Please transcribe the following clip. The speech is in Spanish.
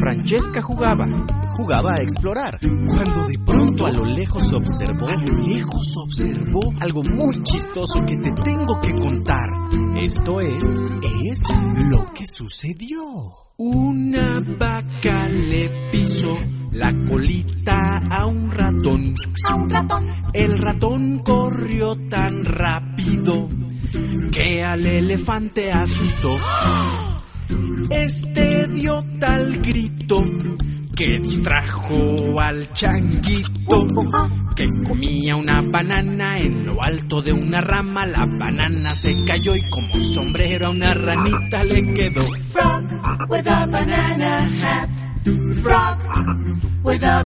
Francesca jugaba a explorar, cuando de pronto a lo lejos observó algo muy chistoso que te tengo que contar. Esto es lo que sucedió. Una vaca le pisó la colita a un ratón. El ratón corrió tan rápido que al elefante asustó. Este dio tal grito que distrajo al changuito, que comía una banana en lo alto de una rama. La banana se cayó y como sombrero a una ranita le quedó. Frog with a banana hat. Frog with a